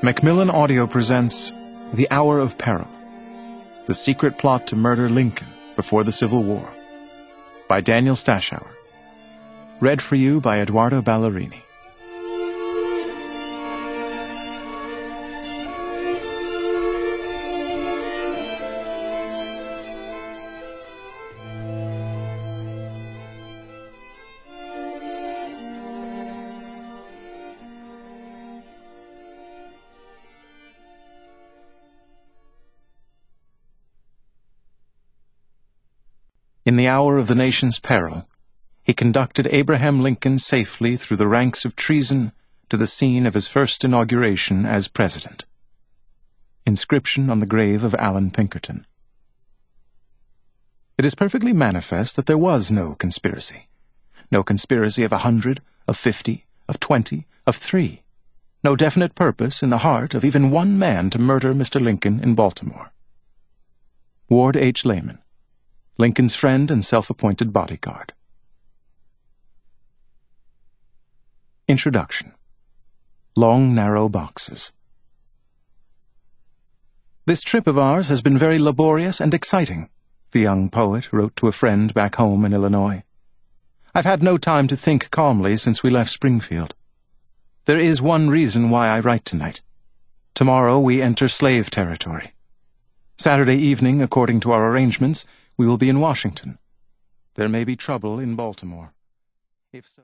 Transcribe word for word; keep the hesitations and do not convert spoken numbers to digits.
Macmillan Audio presents The Hour of Peril, the secret plot to murder Lincoln before the Civil War, by Daniel Stashower. Read for you by Eduardo Ballerini. In the hour of the nation's peril, he conducted Abraham Lincoln safely through the ranks of treason to the scene of his first inauguration as president. Inscription on the grave of Allan Pinkerton. It is perfectly manifest that there was no conspiracy. No conspiracy of a hundred, of fifty, of twenty, of three. No definite purpose in the heart of even one man to murder Mister Lincoln in Baltimore. Ward H. Layman, Lincoln's friend and self-appointed bodyguard. Introduction. Long, narrow boxes. This trip of ours has been very laborious and exciting, the young poet wrote to a friend back home in Illinois. I've had no time to think calmly since we left Springfield. There is one reason why I write tonight. Tomorrow we enter slave territory. Saturday evening, according to our arrangements, we will be in Washington. There may be trouble in Baltimore. If so...